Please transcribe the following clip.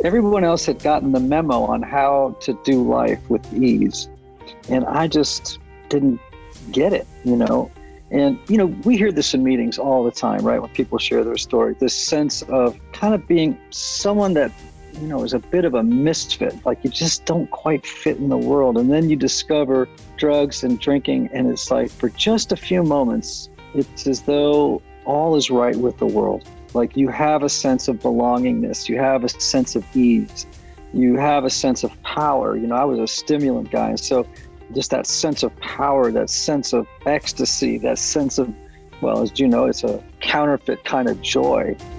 Everyone else had gotten the memo on how to do life with ease. And I just didn't get it, you know? And, you know, we hear this in meetings all the time, right? When people share their story, this sense of kind of being someone that, you know, is a bit of a misfit, like you just don't quite fit in the world. And then you discover drugs and drinking, and it's like for just a few moments, it's as though all is right with the world. Like you have a sense of belongingness, you have a sense of ease, you have a sense of power. You know, I was a stimulant guy, and so just that sense of power, that sense of ecstasy, that sense of, well, as you know, it's a counterfeit kind of joy.